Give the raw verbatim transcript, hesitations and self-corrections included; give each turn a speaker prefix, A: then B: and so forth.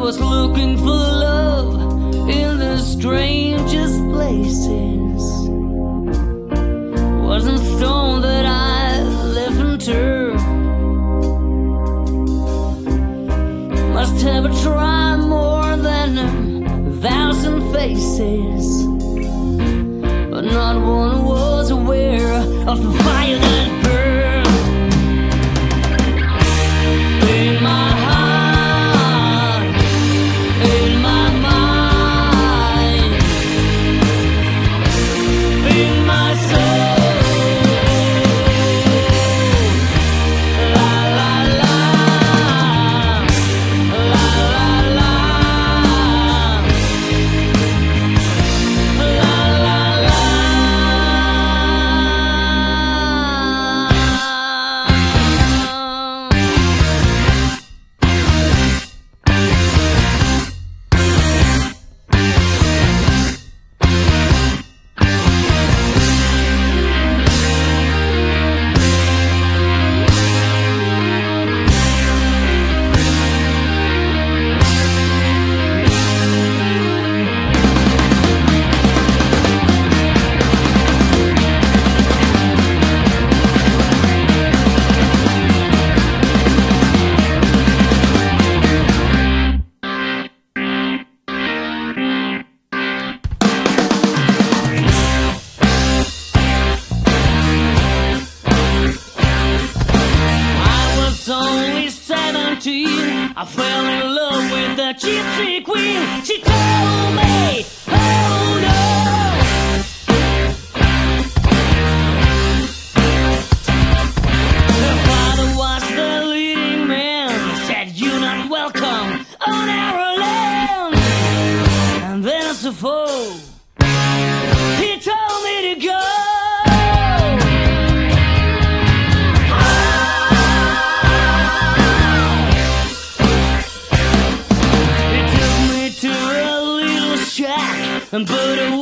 A: was looking for love in the strangest places. Wasn't stone that I left unturned. Must have tried more than a thousand faces, but not one was aware of the fire that burned in my heart, in my mind, in my soul. Only seventeen, I fell in love with the gypsy queen. She told me, oh no. Her father was the leading man, said you're not welcome on our land. And then as a foe, he told me to go. And put a